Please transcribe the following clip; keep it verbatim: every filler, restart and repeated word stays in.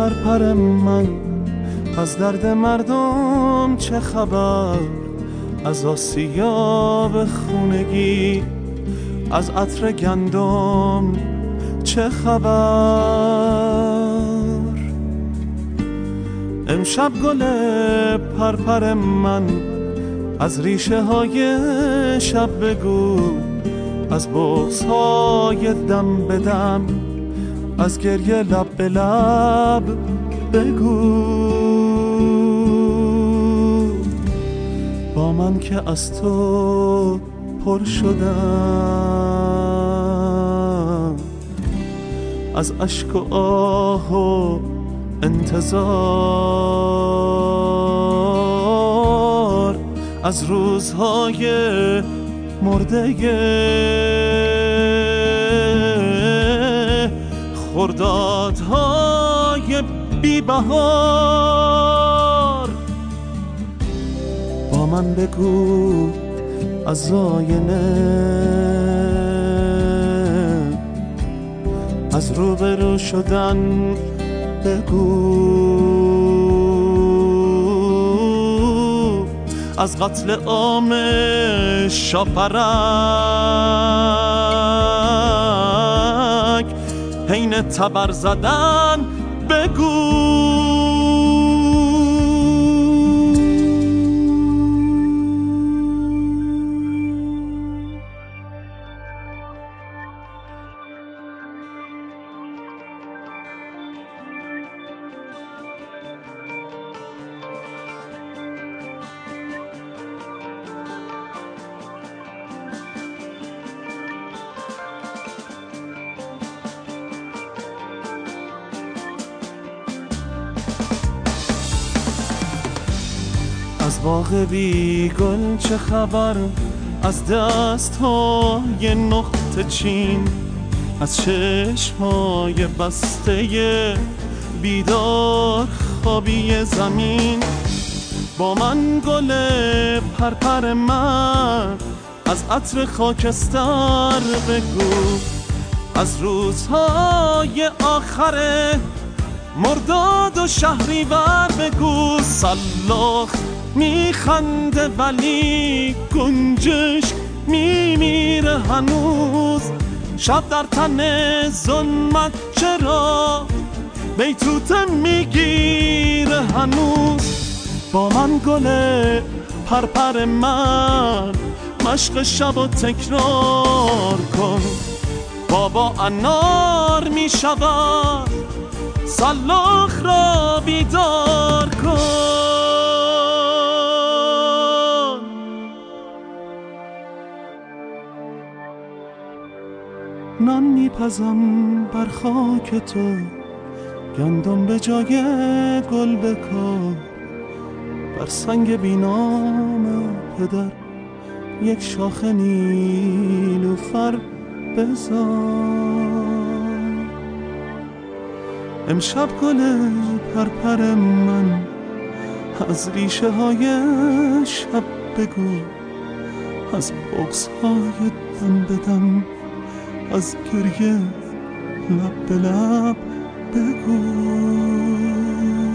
پرپر من، از درد مردم چه خبر؟ از آسیاب خونگی، از عطر گندم چه خبر؟ امشب گل پرپر من، از ریشه های شب بگو، از بغض های دم به دم، از گریه لب به لب بگو. با من که از تو پر شدم، از اشک و آه و انتظار، از روزهای مرده خردادهای بی بهار. با من بگو از آینه، از روبرو شدن بگو، از قتل عام شاپرک حین تبر زدن بگو. از باغ بی گل چه خبر؟ از دست های نقطه چین، از چشمای بسته بیدار خوابی زمین. با من گل پرپر من، از عطر خاکستر بگو، از روزهای آخر مرداد و شهریور بگو. سلاخ میخنده ولی گنجش میمیره هنوز، شب در تن ظلمت چرا بیتوته میگیره هنوز. با من گل پرپر من، مشق شب و تکرار کن. بابا انار میشود، سلاخ را بیدار کن. نان میپزم بر خاک تو، گندم به جای گل بکار. بر سنگ بینام پدر یک شاخه نیلوفر بذار. امشب گل پرپر من، از ریشه های شب بگو، از بغض های دم به دم، از گریه لب به لب بگو.